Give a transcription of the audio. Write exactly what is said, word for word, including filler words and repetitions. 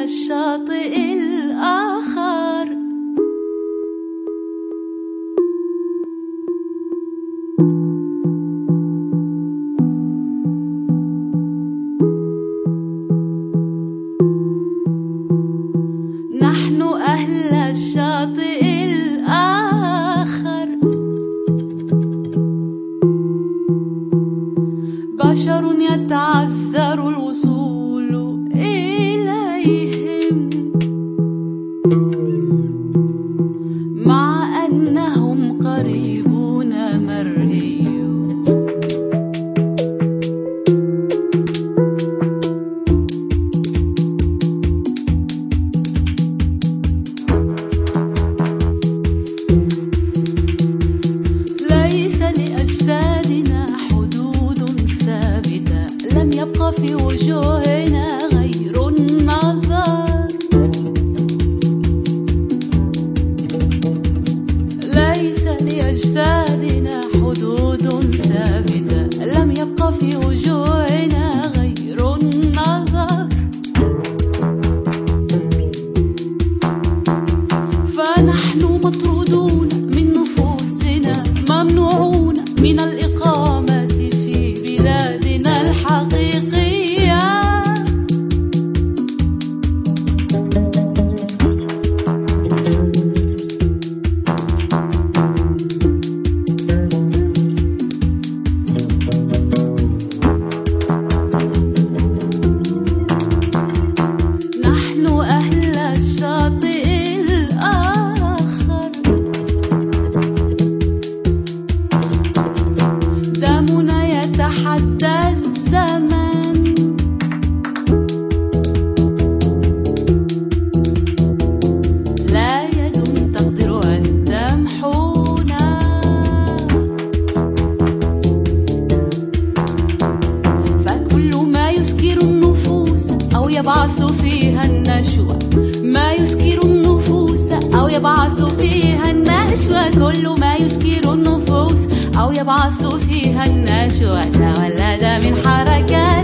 الشاطئ الآخر. نحن أهل الشاطئ الآخر، بشر يتعذر الوصول إليهم، مع أنهم قريبون مرئيون. ليس لأجسادنا حدود ثابتة، لم يبق في وجوهنا غير النظر. ليس لأجسادنا حدود ثابتة، لم يبق في وجوهنا غير النظر. فنحن مطرودون من نفوسنا، ممنوعون من الإقامة في بلادنا الحقيقية. نحن أهل الشاطئ الآخر، دمنا يتحدى الزمن، لا يد تقدر أن تمحونا. فكل ما يسكر النفوس أو يبعث فيها النشوة، ما يسكر النفوس أو يبعث فيها النشوة، كل ما يسكر النفوس أو يبعث فيها النشوة تولد من حركات